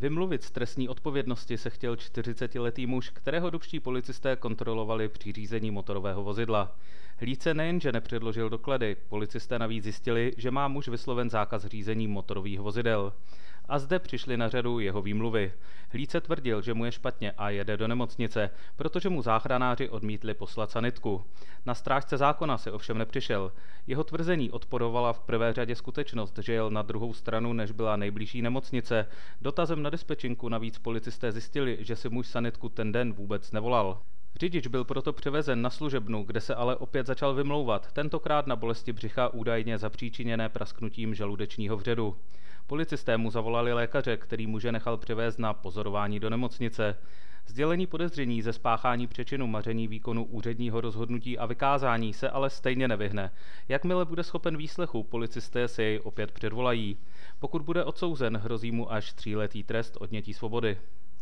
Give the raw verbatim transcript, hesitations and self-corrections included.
Vymluvit z trestní odpovědnosti se chtěl čtyřicetiletý muž, kterého dubští policisté kontrolovali při řízení motorového vozidla. Hlídce nejenže nepředložil doklady, policisté navíc zjistili, že má muž vysloven zákaz řízení motorových vozidel. A zde přišly na řadu jeho výmluvy. Hlídce tvrdil, že mu je špatně a jede do nemocnice, protože mu záchranáři odmítli poslat sanitku. Na strážce zákona se ovšem nepřišel. Jeho tvrzení odporovala v prvé řadě skutečnost, že jel na druhou stranu, než byla nejbližší nemocnice. Dotazem na dispečinku navíc policisté zjistili, že si muž sanitku ten den vůbec nevolal. Řidič byl proto převezen na služebnu, kde se ale opět začal vymlouvat, tentokrát na bolesti břicha údajně zapříčiněné prasknutím žaludečního vředu. Policisté mu zavolali lékaře, který muže nechal převést na pozorování do nemocnice. Sdělení podezření ze spáchání přečinu maření výkonu úředního rozhodnutí a vykázání se ale stejně nevyhne. Jakmile bude schopen výslechu, policisté se jej opět předvolají. Pokud bude odsouzen, hrozí mu až tříletý trest odnětí svobody.